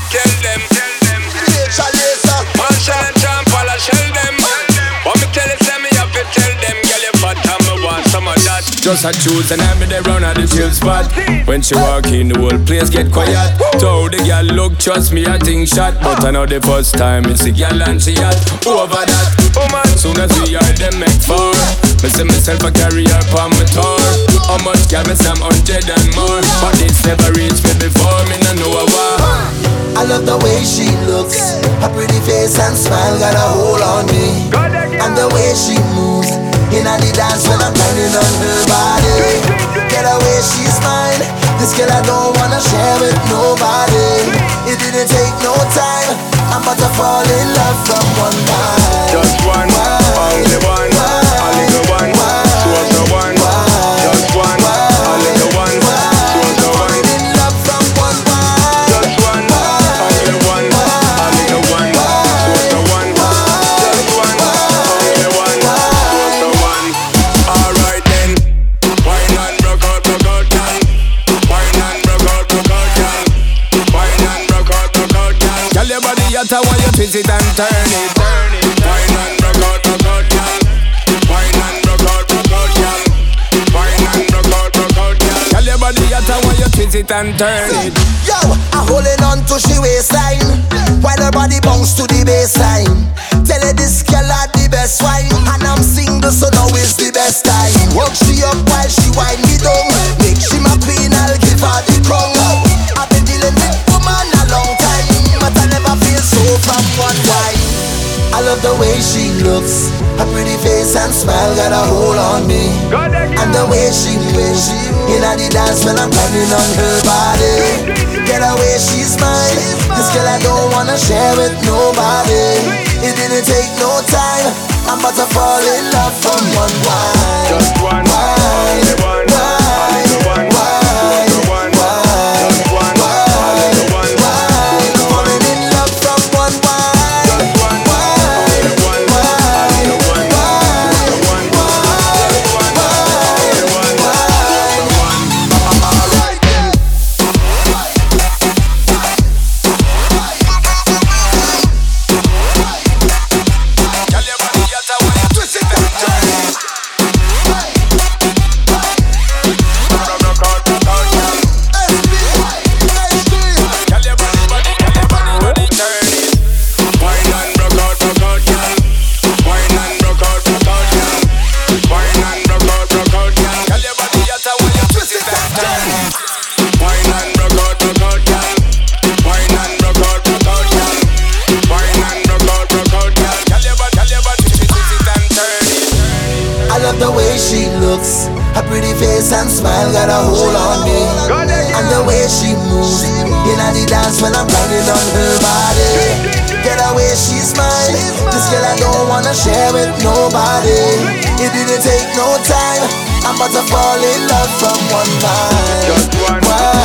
tell them. Marshall and John Paul, I shell them. What me tell it, me have to tell them. Girl, you fat and me want some of that. Just a choose and I me there round at the chill spot. When she walk in, the whole place get quiet. Told the girl look, trust me, I think shot. But I know the first time it's a girl and she hot. Over that, woman, soon as we are them make four. Me see myself a carry her on my tour. How much can me some 100 and more? But it's never reached me before, me no know why. I love the way she looks. Her pretty face and smile got a hold on me. And the way she moves in the dance when I'm grinding on her body. Get away, she's mine. This girl I don't wanna share with nobody. It didn't take no time. I'm about to fall in love from one night. Just one, only one, only the one. She was the one. Just one, only the one. She was the one. In love from one night. Just one, only one, only the one. She was the one. Just one, only one. She was the one. Alright then, wine and rock out, girl. Wine and rock out, girl. Wine and rock out, girl. Tell your body hot, I want you twist it and turn it. Wine and rock out, girl. Wine and rock out, girl. Wine and rock out, girl. Tell your body hot, I want you twist it and turn it. Yo, I'm holding on to she waistline while her body bounce to the baseline. Tell her this girl had the best wine, and I'm single, so now is the best time. Work she up while she wind me down. Make she my queen, I'll give her the crown. I've been dealing with woman a long time, but I never feel so from one wine. I love the way she looks. Her pretty face and smile got a hold on me. And the way she moves in the dance when I'm grinding on her body. Get away, she's mine. This girl I don't wanna share with nobody. It didn't take no time. I'm about to fall in love from one wine. Just one, only one, only the one. She was the one. Just one, only the one. Falling in love from one wine. Just one, only the one. Only the one. She was the one. Just one, only one. She was the one. Alright then. Tell your body hot, I want you twist it and turn it. Tell your body turn it. Wine and rock out, girl. Wine and rock out, girl. Wine and rock out, girl. Tell your body hot, I want you twist it and turn it. Wine and rock out, girl. Wine and rock out, girl. Wine and rock out, girl. Tell your body twist it and turn it. I love the way she looks. Her pretty face and smile got a hold on me. And the way she moves in the dance when I'm grinding on her body. Get away, she's mine. This girl I don't wanna share with nobody. It didn't take no time. I'm about to fall in love from one night. Just one.